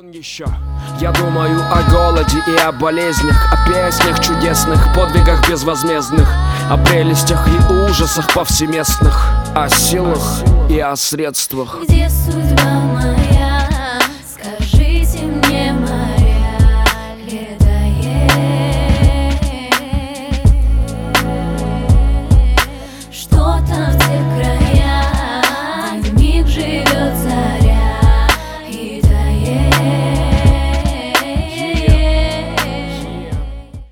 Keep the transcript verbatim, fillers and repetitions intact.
Еще. Я думаю о голоде и о болезнях, о песнях чудесных, подвигах безвозмездных, о прелестях и ужасах повсеместных, о силах и о средствах. Где судьба моя?